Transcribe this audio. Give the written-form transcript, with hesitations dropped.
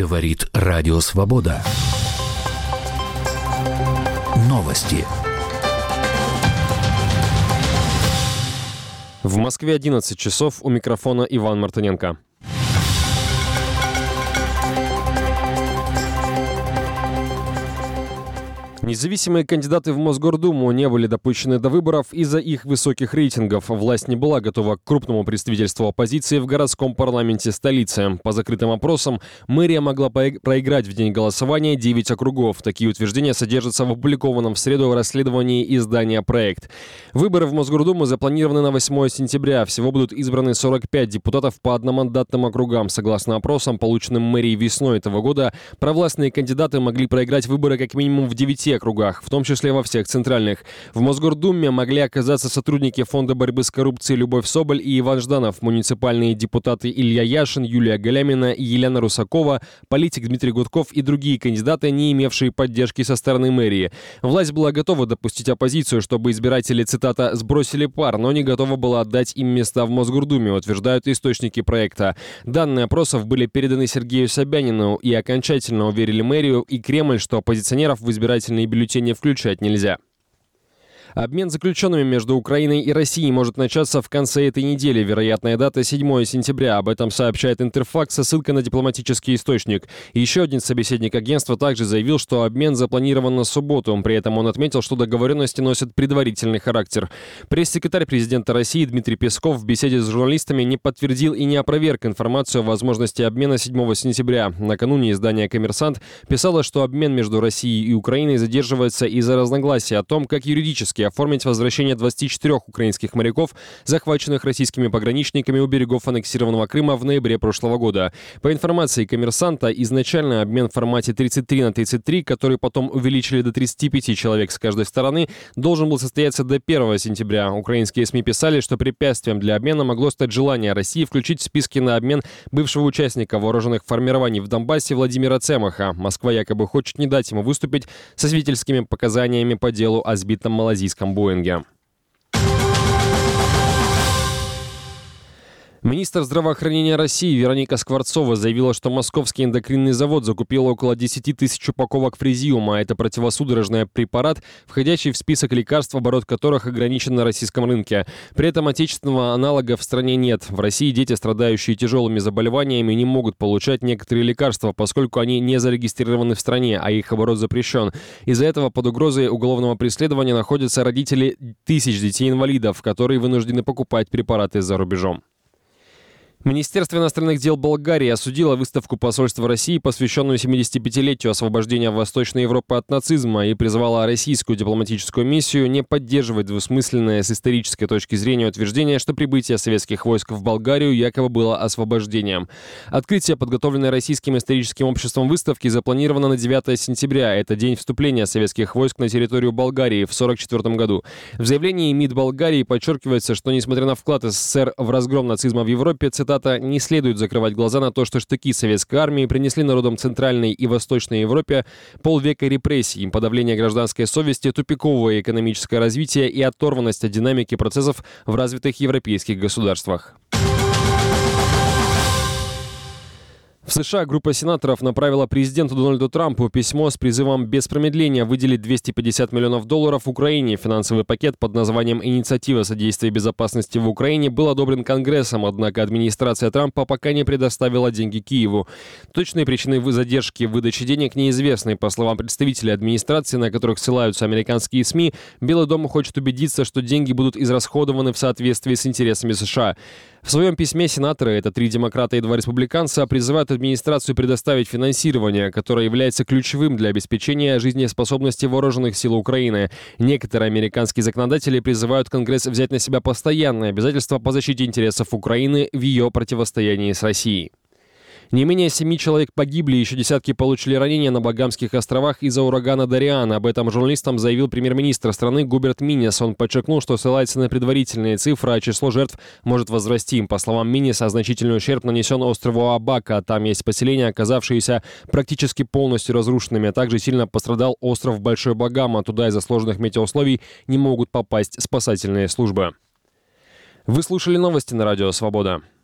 Говорит Радио Свобода. Новости. В Москве 11 часов, у микрофона Иван Мартыненко. Независимые кандидаты в Мосгордуму не были допущены до выборов из-за их высоких рейтингов. Власть не была готова к крупному представительству оппозиции в городском парламенте столицы. По закрытым опросам, мэрия могла проиграть в день голосования 9 округов. Такие утверждения содержатся в опубликованном в среду расследовании издания «Проект». Выборы в Мосгордуму запланированы на 8 сентября. Всего будут избраны 45 депутатов по одномандатным округам. Согласно опросам, полученным мэрией весной этого года, провластные кандидаты могли проиграть выборы как минимум в 9 округах, в том числе во всех центральных. В Мосгордуме могли оказаться сотрудники Фонда борьбы с коррупцией Любовь Соболь и Иван Жданов, муниципальные депутаты Илья Яшин, Юлия Галямина и Елена Русакова, политик Дмитрий Гудков и другие кандидаты, не имевшие поддержки со стороны мэрии. Власть была готова допустить оппозицию, чтобы избиратели, цитата, «сбросили пар», но не готова была отдать им места в Мосгордуме, утверждают источники проекта. Данные опросов были переданы Сергею Собянину и окончательно уверили мэрию и Кремль, что оппозиционеров в избирательные бюллетени включать нельзя. Обмен заключенными между Украиной и Россией может начаться в конце этой недели. Вероятная дата — 7 сентября. Об этом сообщает Интерфакс со ссылкой на дипломатический источник. Еще один собеседник агентства также заявил, что обмен запланирован на субботу. При этом он отметил, что договоренности носят предварительный характер. Пресс-секретарь президента России Дмитрий Песков в беседе с журналистами не подтвердил и не опроверг информацию о возможности обмена 7 сентября. Накануне издание «Коммерсант» писало, что обмен между Россией и Украиной задерживается из-за разногласий о том, как юридически оформить возвращение 24 украинских моряков, захваченных российскими пограничниками у берегов аннексированного Крыма в ноябре прошлого года. По информации «Коммерсанта», изначально обмен в формате 33 на 33, который потом увеличили до 35 человек с каждой стороны, должен был состояться до 1 сентября. Украинские СМИ писали, что препятствием для обмена могло стать желание России включить в списки на обмен бывшего участника вооруженных формирований в Донбассе Владимира Цемаха. Москва якобы хочет не дать ему выступить со свидетельскими показаниями по делу о сбитом малазийском Боинге. Министр здравоохранения России Вероника Скворцова заявила, что Московский эндокринный завод закупил около 10 тысяч упаковок фрезиума. Это противосудорожный препарат, входящий в список лекарств, оборот которых ограничен на российском рынке. При этом отечественного аналога в стране нет. В России дети, страдающие тяжелыми заболеваниями, не могут получать некоторые лекарства, поскольку они не зарегистрированы в стране, а их оборот запрещен. Из-за этого под угрозой уголовного преследования находятся родители тысяч детей-инвалидов, которые вынуждены покупать препараты за рубежом. Министерство иностранных дел Болгарии осудило выставку посольства России, посвященную 75-летию освобождения Восточной Европы от нацизма, и призвало российскую дипломатическую миссию не поддерживать двусмысленное с исторической точки зрения утверждение, что прибытие советских войск в Болгарию якобы было освобождением. Открытие, подготовленное Российским историческим обществом выставки, запланировано на 9 сентября. Это день вступления советских войск на территорию Болгарии в 1944 году. В заявлении МИД Болгарии подчеркивается, что несмотря на вклад СССР в разгром нацизма в Европе, цитата, «не следует закрывать глаза на то, что штыки советской армии принесли народам Центральной и Восточной Европе полвека репрессий, подавление гражданской совести, тупиковое экономическое развитие и оторванность от динамики процессов в развитых европейских государствах». В США группа сенаторов направила президенту Дональду Трампу письмо с призывом без промедления выделить $250 миллионов Украине. Финансовый пакет под названием «Инициатива содействия безопасности в Украине» был одобрен Конгрессом, однако администрация Трампа пока не предоставила деньги Киеву. Точные причины задержки выдачи денег неизвестны. По словам представителей администрации, на которых ссылаются американские СМИ, Белый дом хочет убедиться, что деньги будут израсходованы в соответствии с интересами США. В своем письме сенаторы, это 3 демократа и 2 республиканца, призывают администрацию предоставить финансирование, которое является ключевым для обеспечения жизнеспособности вооруженных сил Украины. Некоторые американские законодатели призывают Конгресс взять на себя постоянные обязательства по защите интересов Украины в ее противостоянии с Россией. Не менее 7 человек погибли, еще десятки получили ранения на Багамских островах из-за урагана Дариан. Об этом журналистам заявил премьер-министр страны Губерт Миннис. Он подчеркнул, что ссылается на предварительные цифры, а число жертв может возрасти. По словам Минниса, значительный ущерб нанесен острову Абака. Там есть поселения, оказавшиеся практически полностью разрушенными. А также сильно пострадал остров Большой Багама. Туда из-за сложных метеоусловий не могут попасть спасательные службы. Вы слушали новости на Радио Свобода.